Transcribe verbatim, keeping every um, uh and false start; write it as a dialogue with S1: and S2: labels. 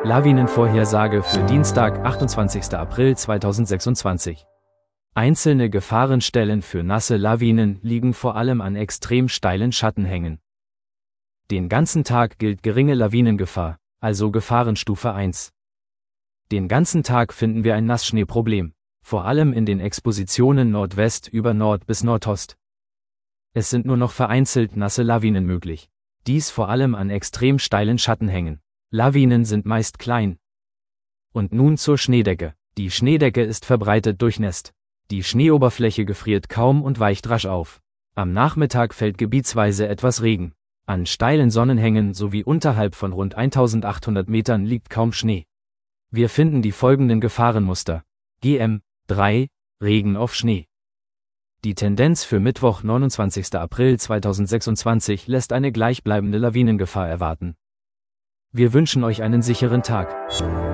S1: Lawinenvorhersage für Dienstag, achtundzwanzigster April zweitausendsechsundzwanzig. Einzelne Gefahrenstellen für nasse Lawinen liegen vor allem an extrem steilen Schattenhängen. Den ganzen Tag gilt geringe Lawinengefahr, also Gefahrenstufe eins. Den ganzen Tag finden wir ein Nassschneeproblem, vor allem in den Expositionen Nordwest über Nord bis Nordost. Es sind nur noch vereinzelt nasse Lawinen möglich, dies vor allem an extrem steilen Schattenhängen. Lawinen sind meist klein. Und nun zur Schneedecke. Die Schneedecke ist verbreitet durchnässt. Die Schneeoberfläche gefriert kaum und weicht rasch auf. Am Nachmittag fällt gebietsweise etwas Regen. An steilen Sonnenhängen sowie unterhalb von rund eintausendachthundert Metern liegt kaum Schnee. Wir finden die folgenden Gefahrenmuster. G M drei, Regen auf Schnee. Die Tendenz für Mittwoch, neunundzwanzigster April zweitausendsechsundzwanzig lässt eine gleichbleibende Lawinengefahr erwarten. Wir wünschen euch einen sicheren Tag.